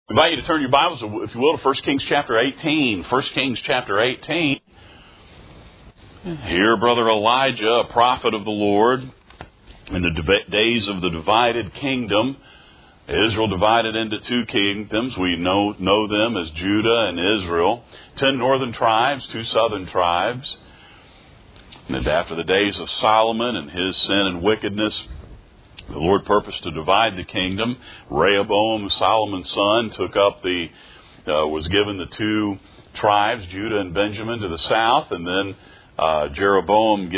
I invite you to turn your Bibles, if you will, to 1 Kings chapter 18. 1 Kings chapter 18. Here, Brother Elijah, a prophet of the Lord, in the days of the divided kingdom, Israel divided into two kingdoms. We know them as Judah and Israel. 10 northern tribes, 2 southern tribes. And after the days of Solomon and his sin and wickedness, the Lord purposed to divide the kingdom. Rehoboam, Solomon's son, was given the 2 tribes, Judah and Benjamin, to the south. And then Jeroboam,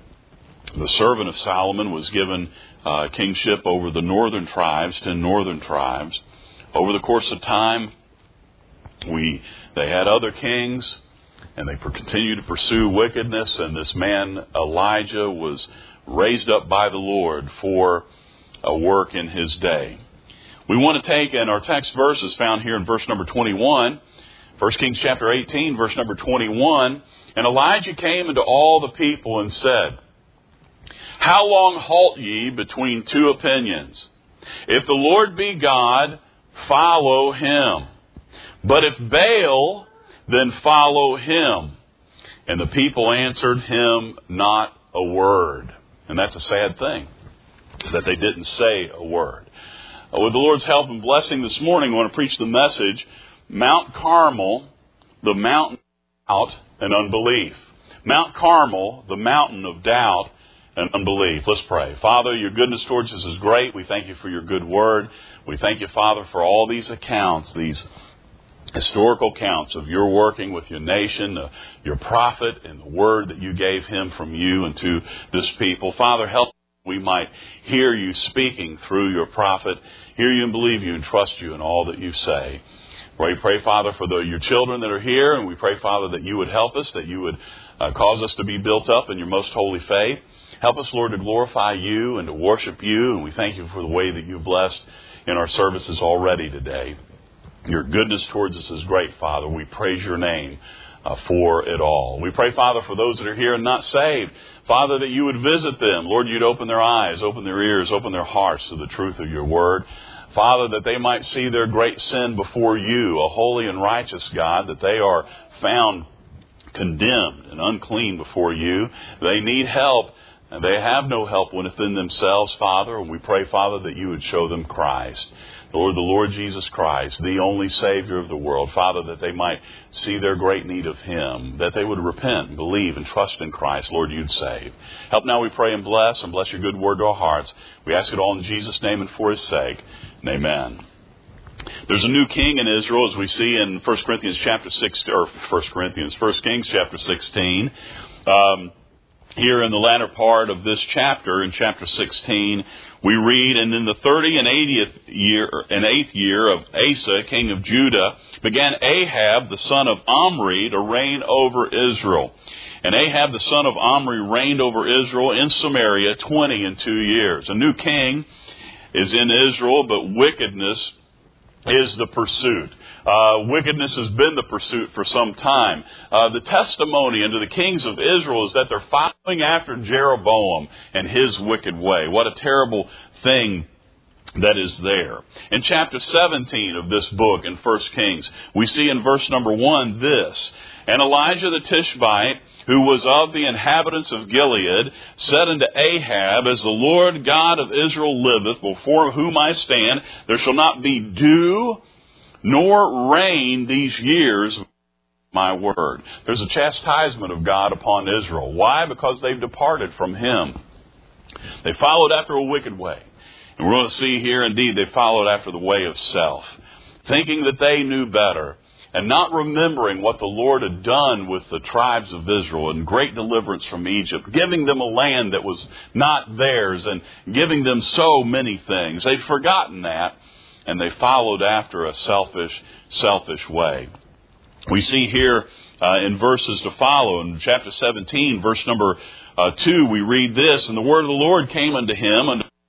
the servant of Solomon, was given kingship over the northern tribes, 10 northern tribes. Over the course of time, they had other kings, and they continued to pursue wickedness. And this man, Elijah, was raised up by the Lord for a work in his day. We want to take, and our text verse is found here in verse number 21, 1 Kings chapter 18, verse number 21. And Elijah came unto all the people and said, How long halt ye between 2 opinions? If the Lord be God, follow him. But if Baal, then follow him. And the people answered him not a word. And that's a sad thing, that they didn't say a word. With the Lord's help and blessing this morning, I want to preach the message, Mount Carmel, the mountain of doubt and unbelief. Mount Carmel, the mountain of doubt and unbelief. Let's pray. Father, your goodness towards us is great. We thank you for your good word. We thank you, Father, for all these accounts, these historical accounts of your working with your nation, your prophet, and the word that you gave him from you and to this people. Father, help we might hear you speaking through your prophet, hear you and believe you and trust you in all that you say. We pray, Father, for your children that are here, and we pray, Father, that you would help us, that you would cause us to be built up in your most holy faith. Help us, Lord, to glorify you and to worship you, and we thank you for the way that you've blessed in our services already today. Your goodness towards us is great, Father. We praise your name for it all. We pray, Father, for those that are here and not saved, Father, that you would visit them. Lord, you'd open their eyes, open their ears, open their hearts to the truth of your word. Father, that they might see their great sin before you, a holy and righteous God, that they are found condemned and unclean before you. They need help, and they have no help within themselves, Father. And we pray, Father, that you would show them Christ. Lord, the Lord Jesus Christ, the only Savior of the world. Father, that they might see their great need of him, that they would repent and believe and trust in Christ. Lord, you'd save. Help now, we pray, and bless your good word to our hearts. We ask it all in Jesus' name and for his sake. And amen. There's a new king in Israel, as we see in 1 Kings chapter 16. Here in the latter part of this chapter, in chapter 16, we read, And in the 8th year of Asa, king of Judah, began Ahab, the son of Omri, to reign over Israel. And Ahab, the son of Omri, reigned over Israel in Samaria 22 years. A new king is in Israel, but wickedness is the pursuit. Wickedness has been the pursuit for some time. The testimony unto the kings of Israel is that they're following after Jeroboam and his wicked way. What a terrible thing that is there. In chapter 17 of this book, in 1 Kings, we see in verse number 1 this, And Elijah the Tishbite, who was of the inhabitants of Gilead, said unto Ahab, As the Lord God of Israel liveth, before whom I stand, there shall not be dew nor rain these years, my word. There's a chastisement of God upon Israel. Why? Because they've departed from him. They followed after a wicked way. And we're going to see here, indeed, they followed after the way of self, thinking that they knew better, and not remembering what the Lord had done with the tribes of Israel and great deliverance from Egypt, giving them a land that was not theirs and giving them so many things. They'd forgotten that, and they followed after a selfish way. We see here in verses to follow, in chapter 17, verse number 2, we read this, And the word of the Lord came unto him,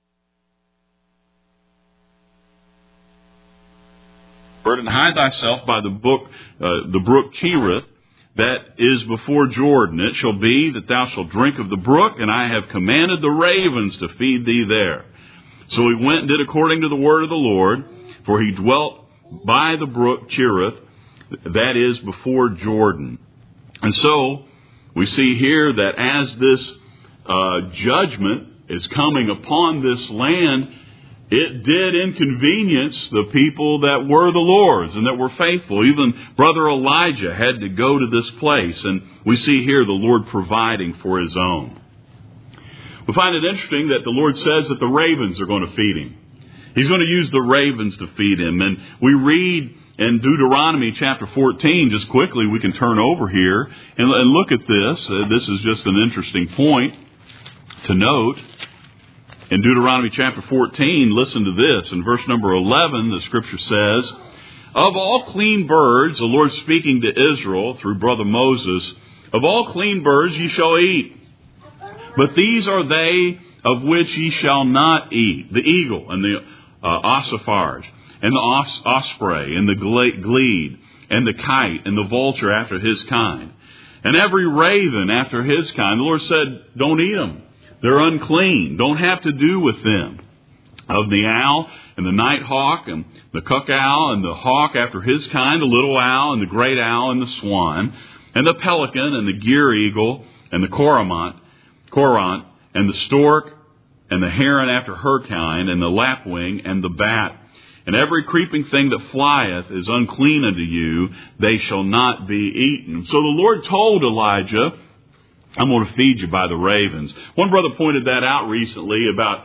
and hide thyself by the brook Cherith, that is before Jordan. It shall be that thou shalt drink of the brook, and I have commanded the ravens to feed thee there. So he went and did according to the word of the Lord, for he dwelt by the brook Cherith, that is before Jordan. And so we see here that as this judgment is coming upon this land, it did inconvenience the people that were the Lord's and that were faithful. Even Brother Elijah had to go to this place. And we see here the Lord providing for His own. We find it interesting that the Lord says that the ravens are going to feed Him. He's going to use the ravens to feed Him. And we read in Deuteronomy chapter 14, just quickly, we can turn over here and look at this. This is just an interesting point to note. In Deuteronomy chapter 14, listen to this. In verse number 11, the Scripture says, "Of all clean birds," the Lord speaking to Israel through brother Moses, "of all clean birds ye shall eat. But these are they of which ye shall not eat: the eagle, and the ossifrage, and the osprey, and the glede, and the kite, and the vulture after his kind, and every raven after his kind." The Lord said, don't eat them. They're unclean. Don't have to do with them. "Of the owl, and the night hawk, and the cuck owl, and the hawk after his kind, the little owl, and the great owl, and the swan, and the pelican, and the gear eagle, and the cormorant, and the stork, and the heron after her kind, and the lapwing, and the bat, and every creeping thing that flieth is unclean unto you, they shall not be eaten." So the Lord told Elijah, I'm going to feed you by the ravens. One brother pointed that out recently about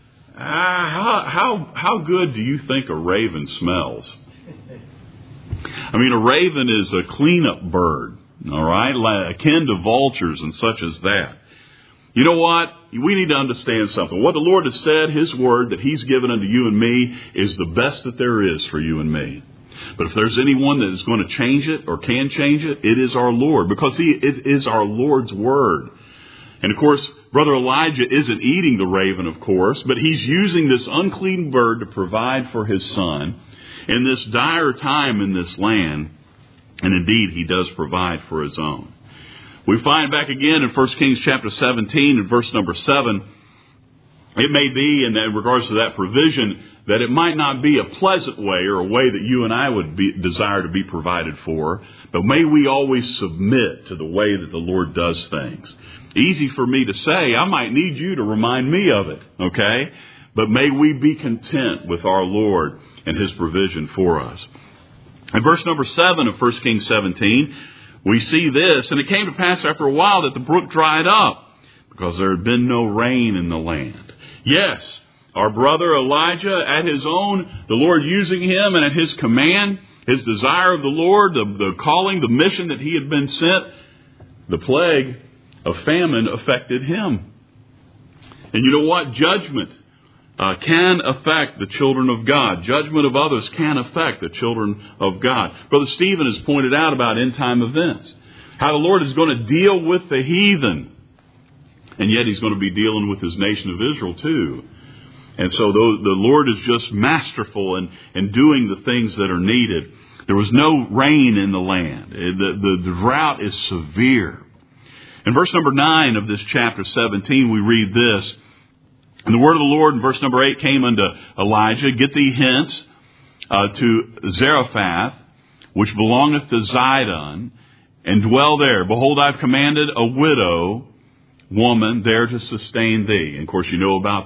how good do you think a raven smells? I mean, a raven is a cleanup bird, all right, akin to vultures and such as that. You know what? We need to understand something. What the Lord has said, His word that He's given unto you and me, is the best that there is for you and me. But if there's anyone that is going to change it or can change it, it is our Lord, because it is our Lord's word. And of course, Brother Elijah isn't eating the raven, of course, but he's using this unclean bird to provide for his son in this dire time in this land. And indeed, he does provide for his own. We find back again in 1 Kings chapter 17 and verse number 7, it may be in regards to that provision that it might not be a pleasant way or a way that you and I would desire to be provided for, but may we always submit to the way that the Lord does things. Easy for me to say. I might need you to remind me of it, okay? But may we be content with our Lord and His provision for us. In verse number 7 of 1 Kings 17, we see this: "And it came to pass after a while that the brook dried up, because there had been no rain in the land." Yes, our brother Elijah, at his own, the Lord using him, and at his command, his desire of the Lord, the calling, the mission that he had been sent, the plague of famine affected him. And you know what? Judgment can affect the children of God. Judgment of others can affect the children of God. Brother Stephen has pointed out about end-time events, how the Lord is going to deal with the heathen, and yet He's going to be dealing with His nation of Israel too. And so the Lord is just masterful in doing the things that are needed. There was no rain in the land. The drought is severe. In verse number 9 of this chapter 17, we read this: "And the word of the Lord," in verse number 8, "came unto Elijah, Get thee hence to Zarephath, which belongeth to Zidon, and dwell there. Behold, I've commanded a widow woman there to sustain thee." And of course, you know about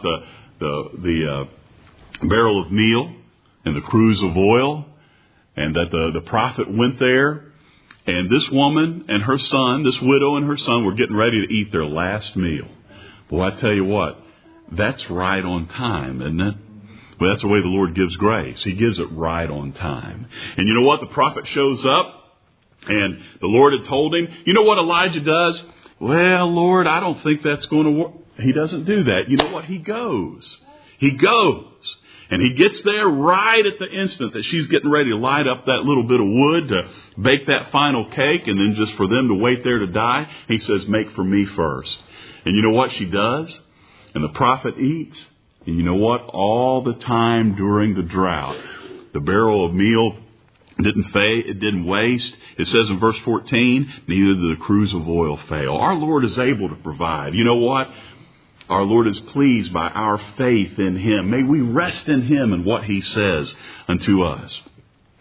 the barrel of meal and the cruse of oil, and that the prophet went there. And this woman and her son, this widow and her son, were getting ready to eat their last meal. Boy, I tell you what, that's right on time, isn't it? Well, that's the way the Lord gives grace. He gives it right on time. And you know what? The prophet shows up, and the Lord had told him. You know what Elijah does? "Well, Lord, I don't think that's going to work." He doesn't do that. You know what? He goes. He goes. And he gets there right at the instant that she's getting ready to light up that little bit of wood to bake that final cake, and then just for them to wait there to die. He says, "Make for me first." And you know what she does? And the prophet eats. And you know what? All the time during the drought, the barrel of meal didn't fade, it didn't waste. It says in verse 14, "Neither did the cruse of oil fail." Our Lord is able to provide. You know what? Our Lord is pleased by our faith in Him. May we rest in Him and what He says unto us.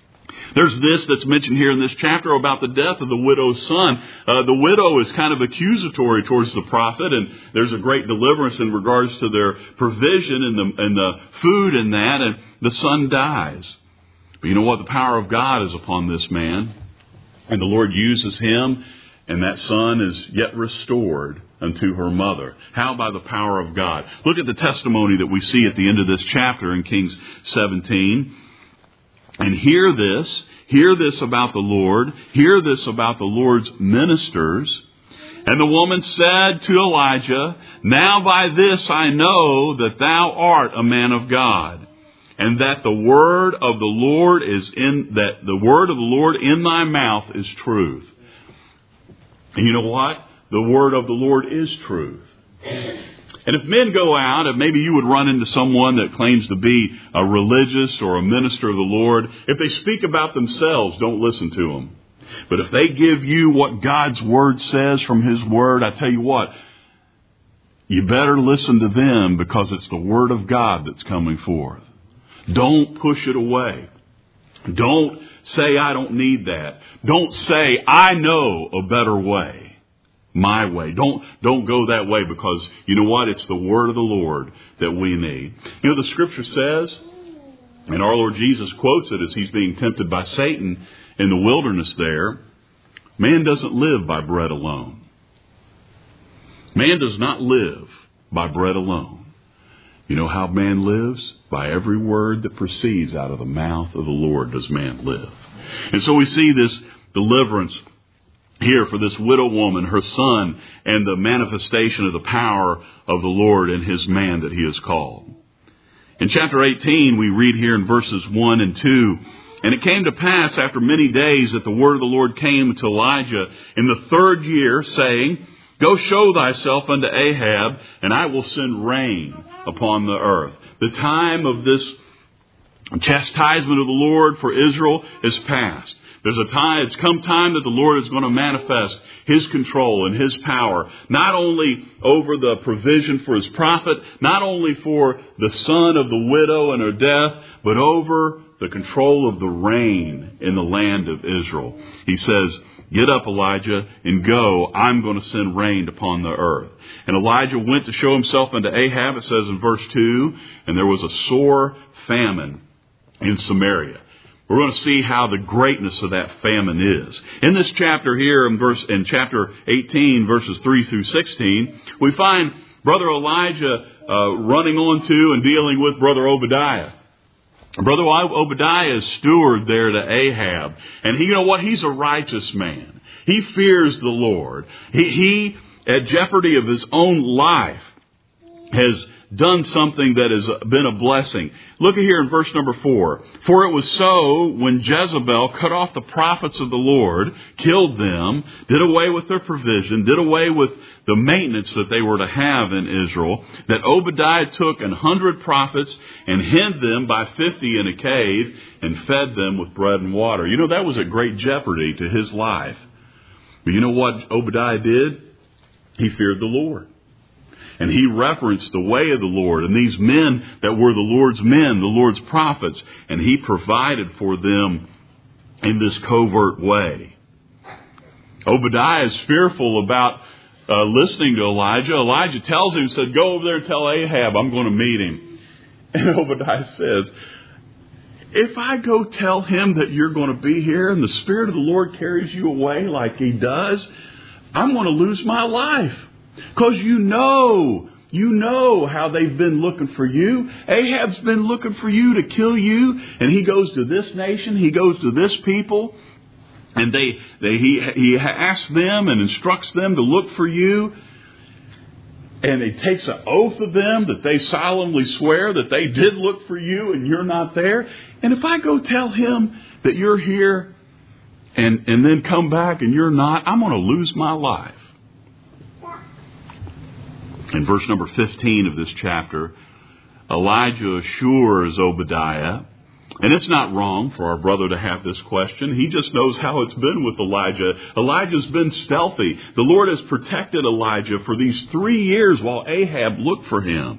There's this that's mentioned here in this chapter about the death of the widow's son. The widow is kind of accusatory towards the prophet, and there's a great deliverance in regards to their provision and the food and that, and the son dies. But you know what? The power of God is upon this man, and the Lord uses him, and that son is yet restored unto her mother. How? By the power of God. Look at the testimony that we see at the end of this chapter in Kings 17. And hear this about the Lord, hear this about the Lord's ministers. And the woman said to Elijah, now by this I know that thou art a man of God, and that the word of the Lord in thy mouth is truth. And you know what? The word of the Lord is truth. And if men go out, and maybe you would run into someone that claims to be a religious or a minister of the Lord, if they speak about themselves, don't listen to them. But if they give you what God's word says from His word, I tell you what, you better listen to them, because it's the word of God that's coming forth. Don't push it away. Don't say, I don't need that. Don't say, I know a better way. My way. Don't go that way, because you know what? It's the word of the Lord that we need. You know, the scripture says, and our Lord Jesus quotes it as He's being tempted by Satan in the wilderness there, man doesn't live by bread alone. Man does not live by bread alone. You know how man lives? By every word that proceeds out of the mouth of the Lord does man live. And so we see this deliverance here for this widow woman, her son, and the manifestation of the power of the Lord in His man that He has called. In chapter 18, we read here in verses 1 and 2, and it came to pass after many days that the word of the Lord came to Elijah in the 3rd year, saying, go show thyself unto Ahab, and I will send rain upon the earth. The time of this chastisement of the Lord for Israel is past. It's come time that the Lord is going to manifest His control and His power, not only over the provision for His prophet, not only for the son of the widow and her death, but over the control of the rain in the land of Israel. He says, get up, Elijah, and go. I'm going to send rain upon the earth. And Elijah went to show himself unto Ahab, it says in verse 2, and there was a sore famine in Samaria. We're going to see how the greatness of that famine is. In this chapter here, in chapter 18, verses 3 through 16, we find Brother Elijah running on to and dealing with Brother Obadiah. Brother Obadiah is steward there to Ahab. And you know what? He's a righteous man. He fears the Lord. He, at jeopardy of his own life, has done something that has been a blessing. Look at here in verse number 4. For it was so when Jezebel cut off the prophets of the Lord, killed them, did away with their provision, did away with the maintenance that they were to have in Israel, that Obadiah took 100 prophets and hid them by 50 in a cave and fed them with bread and water. You know, that was a great jeopardy to his life. But you know what Obadiah did? He feared the Lord. And he referenced the way of the Lord and these men that were the Lord's men, the Lord's prophets, and he provided for them in this covert way. Obadiah is fearful about listening to Elijah. Elijah tells him, said, go over there and tell Ahab I'm going to meet him. And Obadiah says, if I go tell him that you're going to be here and the Spirit of the Lord carries you away like He does, I'm going to lose my life. Because you know how they've been looking for you. Ahab's been looking for you to kill you. And he goes to this nation. He goes to this people. And he asks them and instructs them to look for you. And he takes an oath of them that they solemnly swear that they did look for you and you're not there. And if I go tell him that you're here and then come back and you're not, I'm going to lose my life. In verse number 15 of this chapter, Elijah assures Obadiah, and it's not wrong for our brother to have this question. He just knows how it's been with Elijah. Elijah's been stealthy. The Lord has protected Elijah for these 3 years while Ahab looked for him.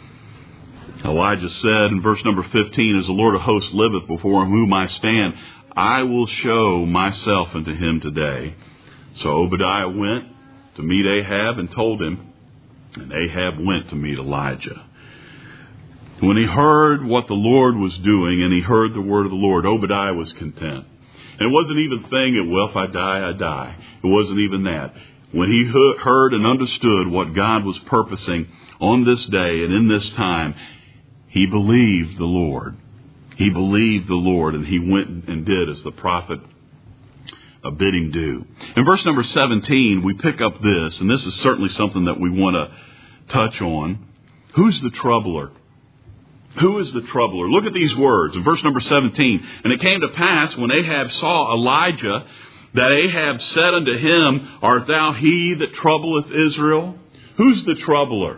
Elijah said in verse number 15, as the Lord of hosts liveth before whom I stand, I will show myself unto him today. So Obadiah went to meet Ahab and told him, and Ahab went to meet Elijah. When he heard what the Lord was doing and he heard the word of the Lord, Obadiah was content. And it wasn't even thinking, well, if I die, I die. It wasn't even that. When he heard and understood what God was purposing on this day and in this time, he believed the Lord. He believed the Lord, and he went and did as the prophet bid him do. In verse number 17, we pick up this, and this is certainly something that we want to touch on. Who's the troubler? Who is the troubler? Look at these words in verse number 17. And it came to pass when Ahab saw Elijah, that Ahab said unto him, Art thou he that troubleth Israel? Who's the troubler?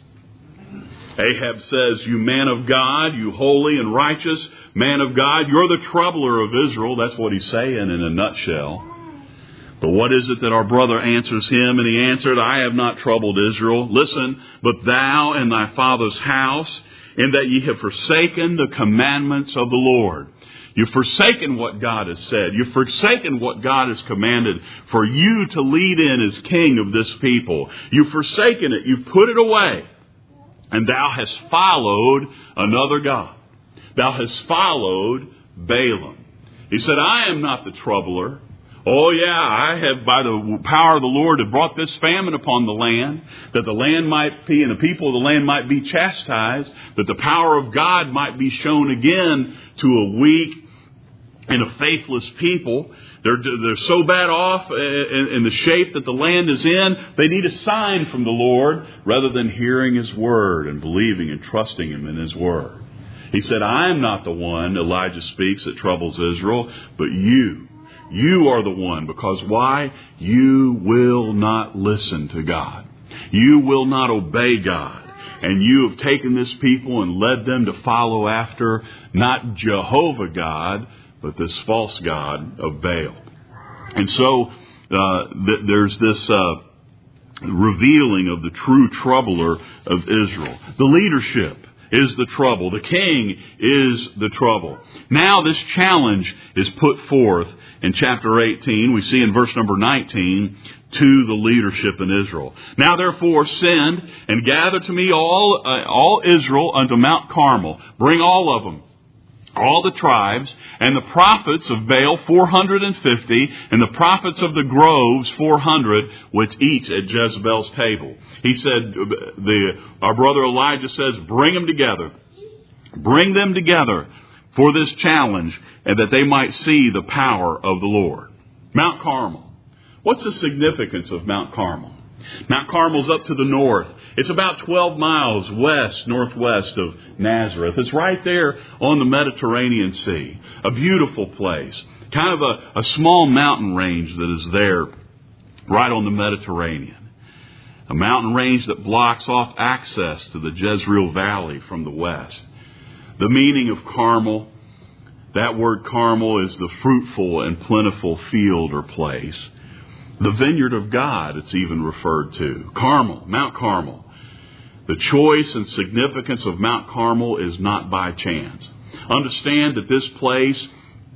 Ahab says, You man of God, you holy and righteous man of God, you're the troubler of Israel. That's what he's saying in a nutshell. But what is it that our brother answers him? And he answered, I have not troubled Israel. Listen, but thou and thy father's house, in that ye have forsaken the commandments of the Lord. You've forsaken what God has said. You've forsaken what God has commanded for you to lead in as king of this people. You've forsaken it. You've put it away. And thou hast followed another god. Thou hast followed Balaam. He said, I am not the troubler. Oh yeah, I have, by the power of the Lord, have brought this famine upon the land, that the land might be, and the people of the land might be chastised, that the power of God might be shown again to a weak and a faithless people. They're so bad off in the shape that the land is in, they need a sign from the Lord rather than hearing His word and believing and trusting Him in His word. He said, I am not the one, Elijah speaks, that troubles Israel, but you. You are the one. Because why? You will not listen to God. You will not obey God. And you have taken this people and led them to follow after not Jehovah God, but this false god of Baal. And so there's this revealing of the true troubler of Israel. The leadership is the trouble. The king is the trouble. Now this challenge is put forth in chapter 18. We see in verse number 19 to the leadership in Israel. Now therefore send and gather to me all Israel unto Mount Carmel. Bring all of them. All the tribes, and the prophets of Baal 450, and the prophets of the groves 400, which eat at Jezebel's table. He said, our brother Elijah says, bring them together. Bring them together for this challenge, and that they might see the power of the Lord. Mount Carmel. What's the significance of Mount Carmel? Mount Carmel's up to the north. It's about 12 miles northwest of Nazareth. It's right there on the Mediterranean Sea. A beautiful place. Kind of a small mountain range that is there right on the Mediterranean. A mountain range that blocks off access to the Jezreel Valley from the west. The meaning of Carmel, that word Carmel is the fruitful and plentiful field or place. The vineyard of God, it's even referred to. Carmel, Mount Carmel. The choice and significance of Mount Carmel is not by chance. Understand that this place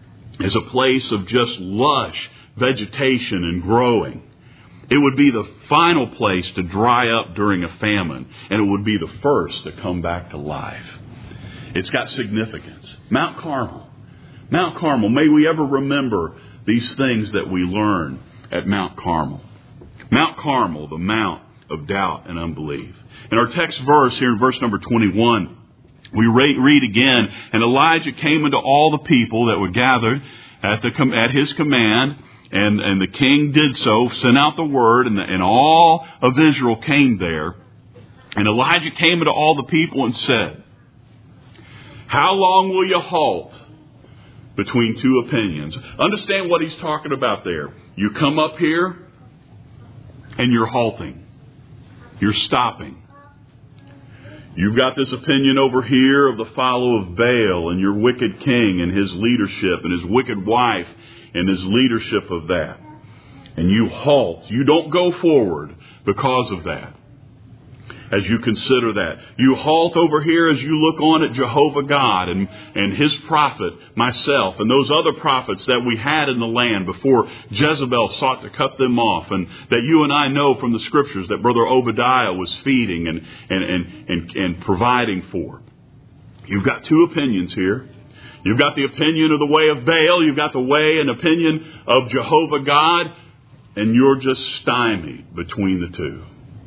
is a place of just lush vegetation and growing. It would be the final place to dry up during a famine, and it would be the first to come back to life. It's got significance. Mount Carmel. Mount Carmel. May we ever remember these things that we learn at Mount Carmel. Mount Carmel, the mount of doubt and unbelief. In our text verse here in verse number 21, we read again, and Elijah came unto all the people that were gathered at his command, and the king did so, sent out the word, and all of Israel came there. And Elijah came unto all the people and said, How long will you halt between two opinions? Understand what he's talking about there. You come up here and you're halting. You're stopping. You've got this opinion over here of the follow of Baal and your wicked king and his leadership and his wicked wife and his leadership of that. And you halt. You don't go forward because of that. as you consider that. You halt over here as you look on at Jehovah God and His prophet, myself, and those other prophets that we had in the land before Jezebel sought to cut them off, and that you and I know from the Scriptures that Brother Obadiah was feeding and providing for. You've got two opinions here. You've got the opinion of the way of Baal. You've got the way and opinion of Jehovah God. And you're just stymied between the two.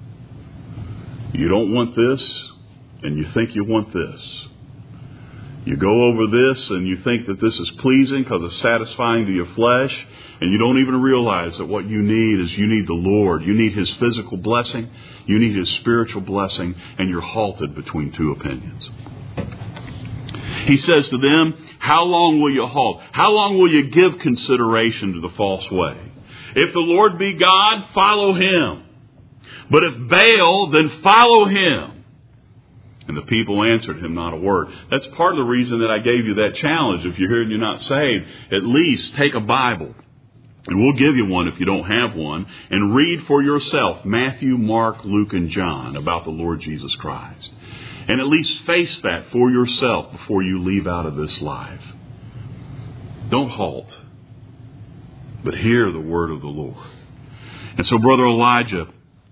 You don't want this, and you think you want this. You go over this, and you think that this is pleasing because it's satisfying to your flesh, and you don't even realize that what you need is you need the Lord. You need His physical blessing. You need His spiritual blessing, and you're halted between two opinions. He says to them, how long will you halt? How long will you give consideration to the false way? If the Lord be God, follow Him. But if Baal, then follow him. And the people answered him not a word. That's part of the reason that I gave you that challenge. If you're here and you're not saved, at least take a Bible. And we'll give you one if you don't have one. And read for yourself Matthew, Mark, Luke, and John about the Lord Jesus Christ. And at least face that for yourself before you leave out of this life. Don't halt, but hear the word of the Lord. And so Brother Elijah,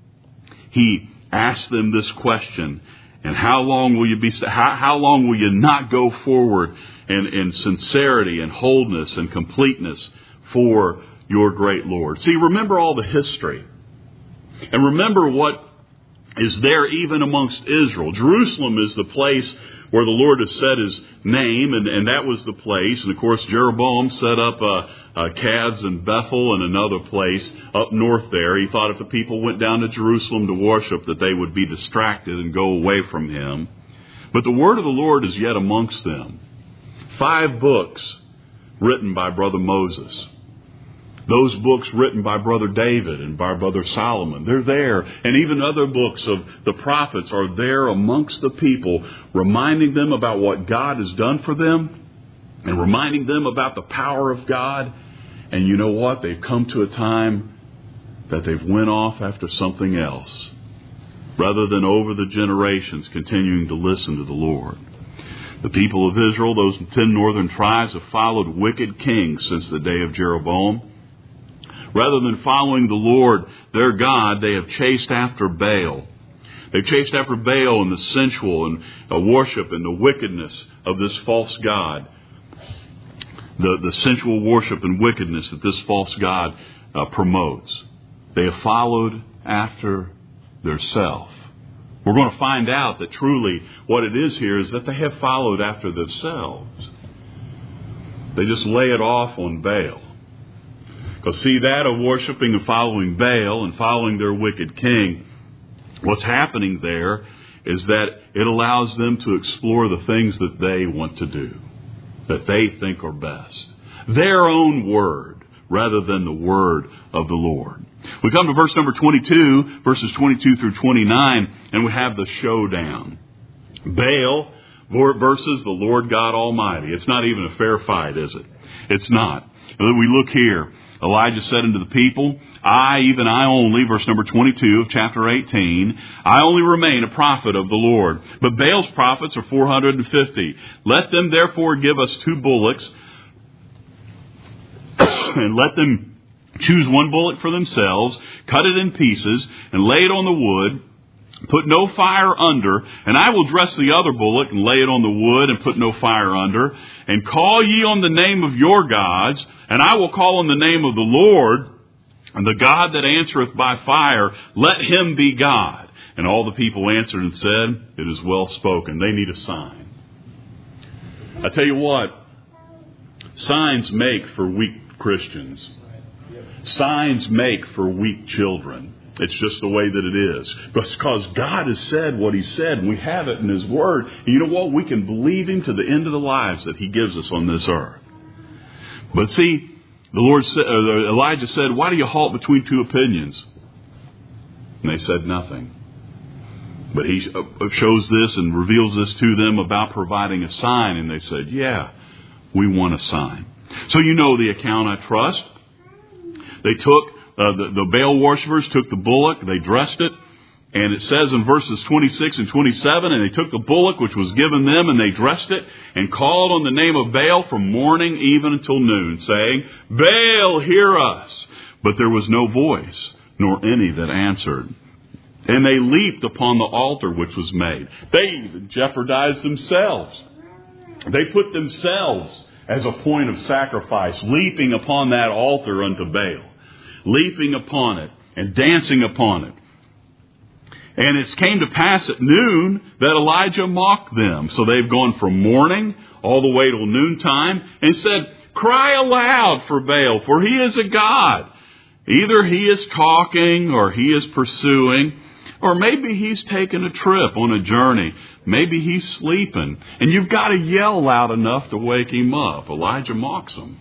he asked them this question, and how long will you not go forward in sincerity and wholeness and completeness for your great Lord? See, remember all the history. And remember what is there even amongst Israel. Jerusalem is the place where the Lord has set His name, and that was the place. And of course, Jeroboam set up calves in Bethel and another place up north there. He thought if the people went down to Jerusalem to worship that they would be distracted and go away from Him. But the word of the Lord is yet amongst them. 5 books written by Brother Moses. Those books written by Brother David and by Brother Solomon, they're there. And even other books of the prophets are there amongst the people, reminding them about what God has done for them and reminding them about the power of God. And you know what? They've come to a time that they've went off after something else, rather than over the generations continuing to listen to the Lord. The people of Israel, those 10 northern tribes, have followed wicked kings since the day of Jeroboam. Rather than following the Lord, their God, they have chased after Baal. They've chased after Baal and the sensual and worship and the wickedness of this false God. The sensual worship and wickedness that this false God promotes. They have followed after their self. We're going to find out that truly what it is here is that they have followed after themselves. They just lay it off on Baal. Because see, that of worshiping and following Baal and following their wicked king, what's happening there is that it allows them to explore the things that they want to do, that they think are best. Their own word, rather than the word of the Lord. We come to verse number 22, verses 22 through 29, and we have the showdown. Baal versus the Lord God Almighty. It's not even a fair fight, is it? It's not. We look here. Elijah said unto the people, I, even I only, verse number 22 of chapter 18, I only remain a prophet of the Lord. But Baal's prophets are 450. Let them therefore give us 2 bullocks, and let them choose 1 bullock for themselves, cut it in pieces, and lay it on the wood. Put no fire under, and I will dress the other bullock and lay it on the wood and put no fire under. And call ye on the name of your gods, and I will call on the name of the Lord, and the God that answereth by fire, let him be God. And all the people answered and said, it is well spoken. They need a sign. I tell you what, signs make for weak Christians. Signs make for weak children. It's just the way that it is. Because God has said what He said, and we have it in His Word. And you know what? We can believe Him to the end of the lives that He gives us on this earth. But see, Elijah said, why do you halt between 2 opinions? And they said nothing. But he shows this and reveals this to them about providing a sign. And they said, yeah, we want a sign. So you know the account, I trust. They took... The Baal worshippers took the bullock, they dressed it, And it says in verses 26 and 27, and they took the bullock which was given them, and they dressed it, and called on the name of Baal from morning even until noon, saying, Baal, hear us. But there was no voice, nor any that answered. And they leaped upon the altar which was made. They even jeopardized themselves. They put themselves as a point of sacrifice, leaping upon that altar unto Baal, leaping upon it and dancing upon it. And it came to pass at noon that Elijah mocked them. So they've gone from morning all the way till noontime and said, Cry aloud for Baal, for he is a god. Either he is talking or he is pursuing, or maybe he's taking a trip on a journey. Maybe he's sleeping. And you've got to yell loud enough to wake him up. Elijah mocks him.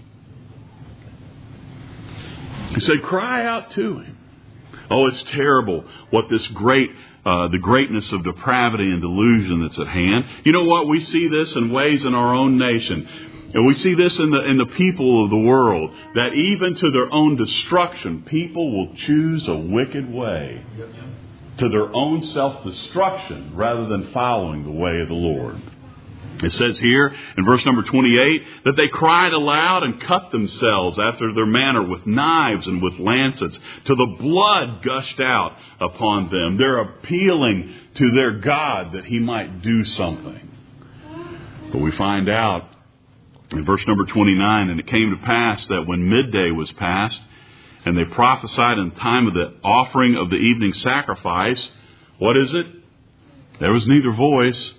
He said, Cry out to him. Oh, it's terrible what this the greatness of depravity and delusion that's at hand. You know what? We see this in ways in our own nation. And we see this in the people of the world, that even to their own destruction, people will choose a wicked way to their own self-destruction rather than following the way of the Lord. It says here in verse number 28 that they cried aloud and cut themselves after their manner with knives and with lancets till the blood gushed out upon them. They're appealing to their God that he might do something. But we find out in verse number 29, and it came to pass that when midday was past, and they prophesied in the time of the offering of the evening sacrifice, what is it? There was neither voice,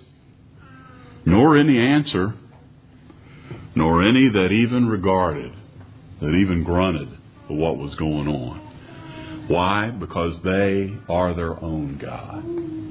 nor any answer, nor any that even regarded, that even grunted at what was going on. Why? Because they are their own God.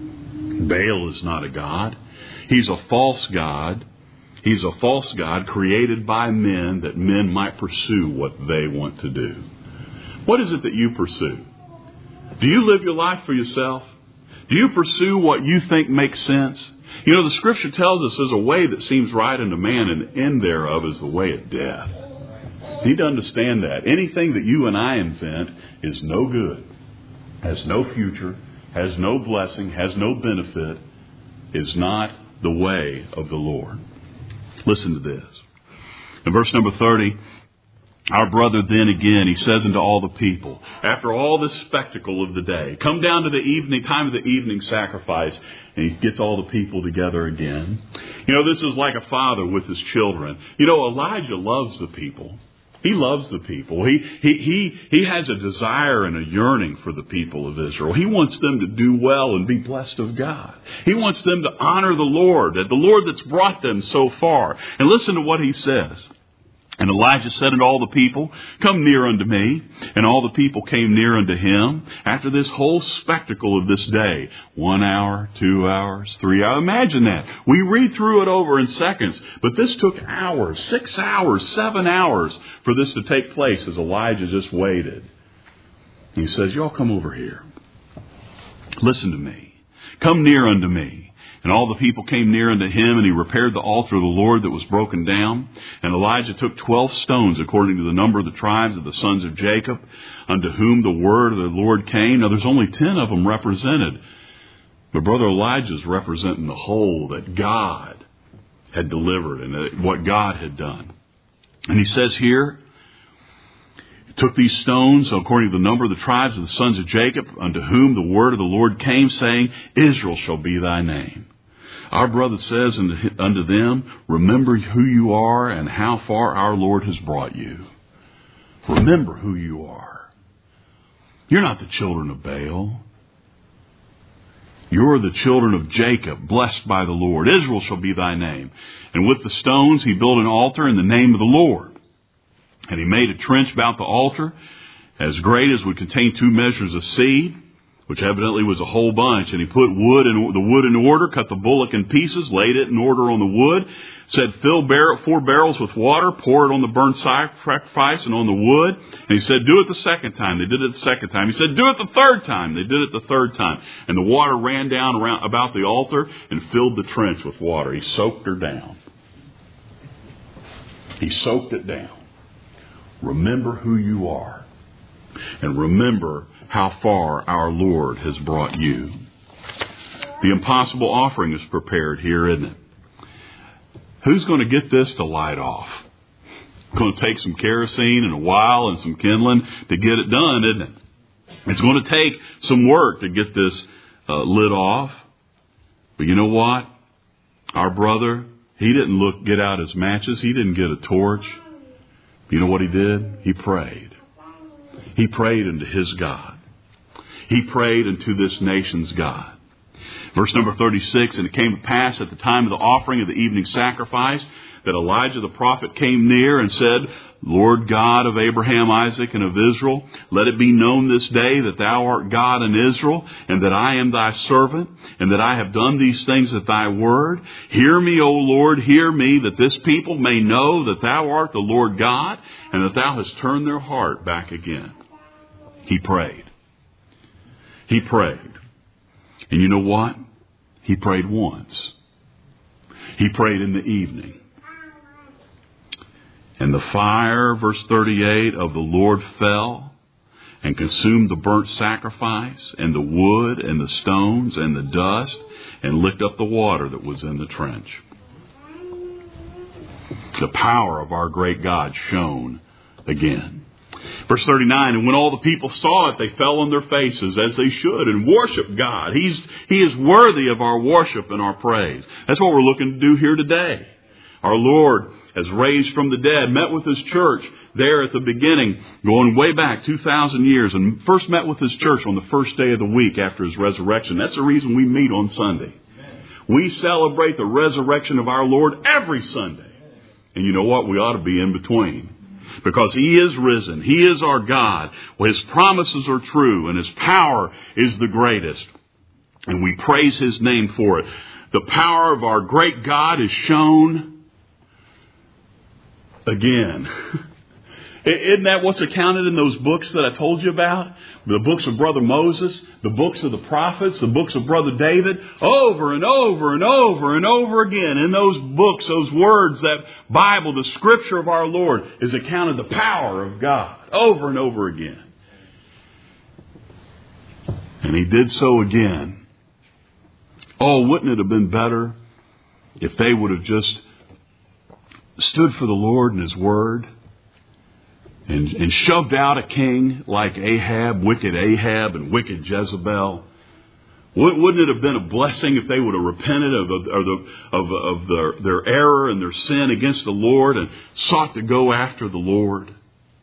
Baal is not a God. He's a false God. He's a false God created by men that men might pursue what they want to do. What is it that you pursue? Do you live your life for yourself? Do you pursue what you think makes sense? You know, the Scripture tells us there's a way that seems right unto man, and the end thereof is the way of death. You need to understand that. Anything that you and I invent is no good, has no future, has no blessing, has no benefit, is not the way of the Lord. Listen to this. In verse number 30, our brother then again, he says unto all the people, after all this spectacle of the day, come down to the evening, time of the evening sacrifice, and he gets all the people together again. You know, this is like a father with his children. You know, Elijah loves the people. He loves the people. He has a desire and a yearning for the people of Israel. He wants them to do well and be blessed of God. He wants them to honor the Lord that's brought them so far. And listen to what he says. And Elijah said unto all the people, Come near unto me. And all the people came near unto him. After this whole spectacle of this day, 1 hour, 2 hours, 3 hours. Imagine that. We read through it over in seconds. But this took hours, 6 hours, 7 hours for this to take place as Elijah just waited. He says, Y'all come over here. Listen to me. Come near unto me. And all the people came near unto him, and he repaired the altar of the Lord that was broken down. And Elijah took 12 stones, according to the number of the tribes of the sons of Jacob, unto whom the word of the Lord came. Now there's only 10 of them represented. But Brother Elijah's representing the whole that God had delivered and what God had done. And he says here, he took these stones, according to the number of the tribes of the sons of Jacob, unto whom the word of the Lord came, saying, Israel shall be thy name. Our brother says unto them, Remember who you are and how far our Lord has brought you. Remember who you are. You're not the children of Baal. You're the children of Jacob, blessed by the Lord. Israel shall be thy name. And with the stones he built an altar in the name of the Lord. And he made a trench about the altar, as great as would contain 2 measures of seed, which evidently was a whole bunch. And he put the wood in order, cut the bullock in pieces, laid it in order on the wood, said, Fill 4 barrels with water, pour it on the burnt sacrifice and on the wood. And he said, Do it the second time. They did it the second time. He said, Do it the third time. They did it the third time. And the water ran down around about the altar and filled the trench with water. He soaked her down. He soaked it down. Remember who you are. And remember how far our Lord has brought you. The impossible offering is prepared here, isn't it? Who's going to get this to light off? Going to take some kerosene and a while and some kindling to get it done, isn't it? It's going to take some work to get this lit off. But you know what? Our brother, he didn't get out his matches. He didn't get a torch. You know what he did? He prayed. He prayed unto his God. He prayed unto this nation's God. Verse number 36, and it came to pass at the time of the offering of the evening sacrifice that Elijah the prophet came near and said, Lord God of Abraham, Isaac, and of Israel, let it be known this day that thou art God in Israel, and that I am thy servant, and that I have done these things at thy word. Hear me, O Lord, hear me, that this people may know that thou art the Lord God, and that thou hast turned their heart back again. He prayed. He prayed. And you know what? He prayed once. He prayed in the evening. And the fire, verse 38, of the Lord fell and consumed the burnt sacrifice and the wood and the stones and the dust and licked up the water that was in the trench. The power of our great God shone again. Verse 39, and when all the people saw it, they fell on their faces as they should and worshiped God. He is worthy of our worship and our praise. That's what we're looking to do here today. Our Lord has raised from the dead, met with His church there at the beginning, going way back 2,000 years, and first met with His church on the first day of the week after His resurrection. That's the reason we meet on Sunday. We celebrate the resurrection of our Lord every Sunday. And you know what? We ought to be in between. Because He is risen. He is our God. His promises are true, and His power is the greatest. And we praise His name for it. The power of our great God is shown again. Isn't that what's accounted in those books that I told you about? The books of Brother Moses, the books of the prophets, the books of Brother David, over and over and over and over again. In those books, those words, that Bible, the Scripture of our Lord, is accounted the power of God over and over again. And He did so again. Oh, wouldn't it have been better if they would have just stood for the Lord and His Word and shoved out a king like Ahab, wicked Ahab and wicked Jezebel? Wouldn't it have been a blessing if they would have repented of their error and their sin against the Lord and sought to go after the Lord?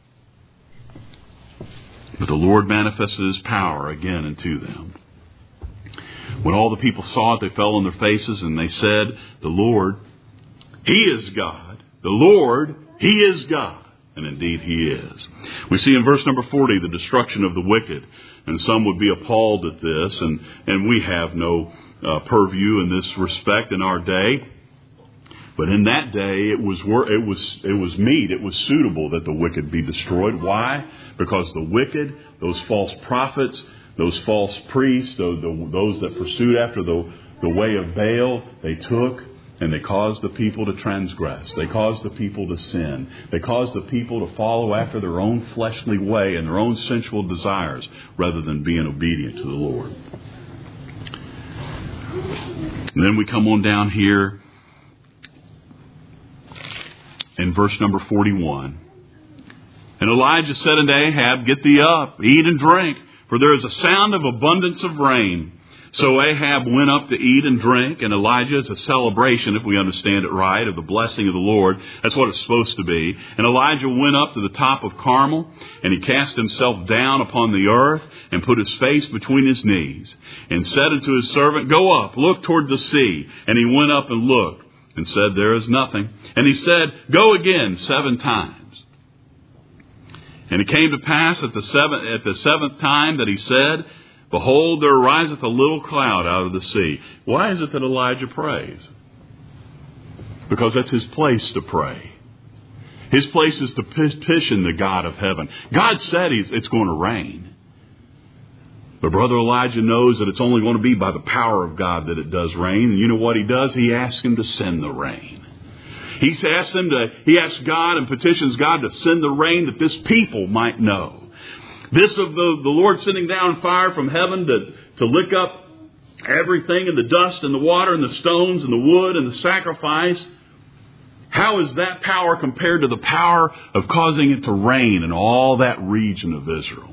But the Lord manifested His power again unto them. When all the people saw it, they fell on their faces and they said, the Lord, He is God. The Lord, He is God. And indeed He is. We see in verse number 40 the destruction of the wicked. And some would be appalled at this. And we have no purview in this respect in our day. But in that day it was meet, it was suitable that the wicked be destroyed. Why? Because the wicked, those false prophets, those false priests, those that pursued after the way of Baal, they took and they caused the people to transgress. They caused the people to sin. They caused the people to follow after their own fleshly way and their own sensual desires rather than being obedient to the Lord. And then we come on down here in verse number 41. And Elijah said unto Ahab, get thee up, eat and drink, for there is a sound of abundance of rain. So Ahab went up to eat and drink, and Elijah is a celebration, if we understand it right, of the blessing of the Lord. That's what it's supposed to be. And Elijah went up to the top of Carmel, and he cast himself down upon the earth, and put his face between his knees, and said unto his servant, go up, look toward the sea. And he went up and looked, and said, there is nothing. And he said, go again 7 times. And it came to pass at the seventh time that he said, behold, there ariseth a little cloud out of the sea. Why is it that Elijah prays? Because that's his place to pray. His place is to petition the God of heaven. God said it's going to rain. But Brother Elijah knows that it's only going to be by the power of God that it does rain. And you know what he does? He asks Him to send the rain. He asks God and petitions God to send the rain that this people might know. This of the Lord sending down fire from heaven to lick up everything, and the dust and the water and the stones and the wood and the sacrifice. How is that power compared to the power of causing it to rain in all that region of Israel?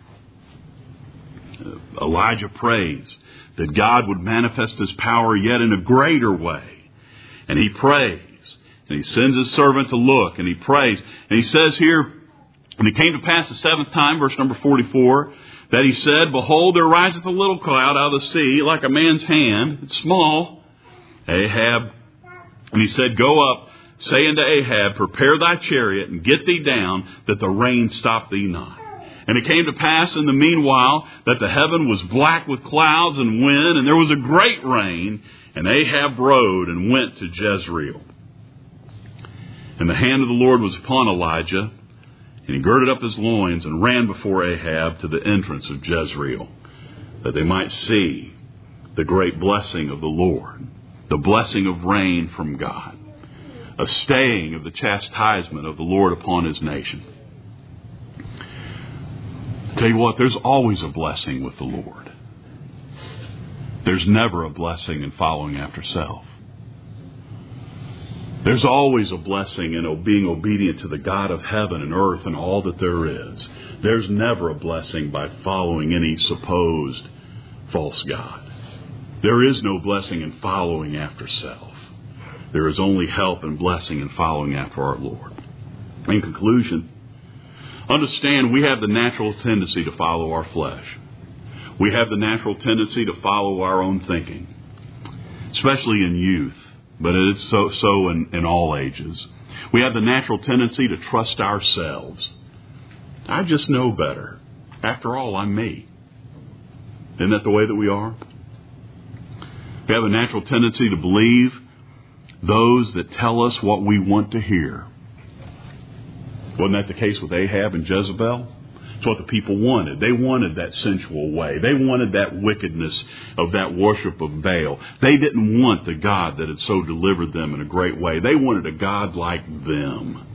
Elijah prays that God would manifest His power yet in a greater way. And he prays. And he sends his servant to look. And he prays. And he says here, and it came to pass the 7th time, verse number 44, that he said, Behold, there riseth a little cloud out of the sea, like a man's hand. It's small. Ahab. And he said, Go up, say unto Ahab, Prepare thy chariot, and get thee down, that the rain stop thee not. And it came to pass in the meanwhile that the heaven was black with clouds and wind, and there was a great rain, and Ahab rode and went to Jezreel. And the hand of the Lord was upon Elijah, and he girded up his loins and ran before Ahab to the entrance of Jezreel, that they might see the great blessing of the Lord, the blessing of rain from God, a staying of the chastisement of the Lord upon His nation. Tell you what, there's always a blessing with the Lord. There's never a blessing in following after self. There's always a blessing in being obedient to the God of heaven and earth and all that there is. There's never a blessing by following any supposed false god. There is no blessing in following after self. There is only help and blessing in following after our Lord. In conclusion, understand we have the natural tendency to follow our flesh. We have the natural tendency to follow our own thinking, especially in youth, but it is so in all ages. We have the natural tendency to trust ourselves. I just know better. After all, I'm me. Isn't that the way that we are? We have a natural tendency to believe those that tell us what we want to hear. Wasn't that the case with Ahab and Jezebel? It's what the people wanted. They wanted that sensual way. They wanted that wickedness of that worship of Baal. They didn't want the God that had so delivered them in a great way. They wanted a God like them.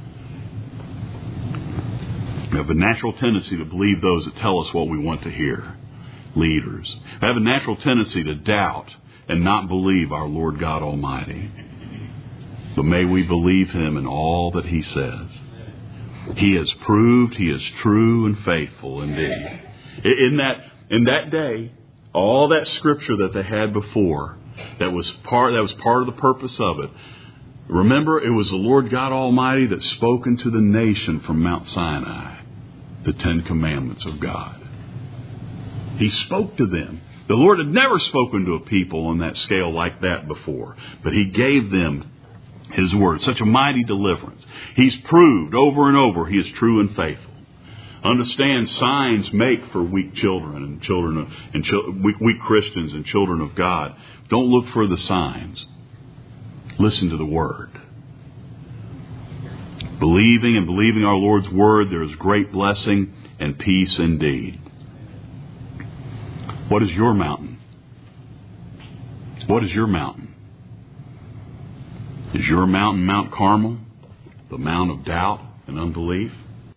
We have a natural tendency to believe those that tell us what we want to hear. Leaders. We have a natural tendency to doubt and not believe our Lord God Almighty. But may we believe Him in all that He says. He has proved He is true and faithful indeed. In that day, all that scripture that they had before, that was part of the purpose of it. Remember, it was the Lord God Almighty that spoke into the nation from Mount Sinai, the 10 Commandments of God. He spoke to them. The Lord had never spoken to a people on that scale like that before, but He gave them His word, such a mighty deliverance. He's proved over and over He is true and faithful. Understand, signs make for weak children and weak Christians and children of God. Don't look for the signs. Listen to the word. Believing our Lord's word, there is great blessing and peace indeed. What is your mountain? What is your mountain? Is your mountain Mount Carmel, the mount of doubt and unbelief?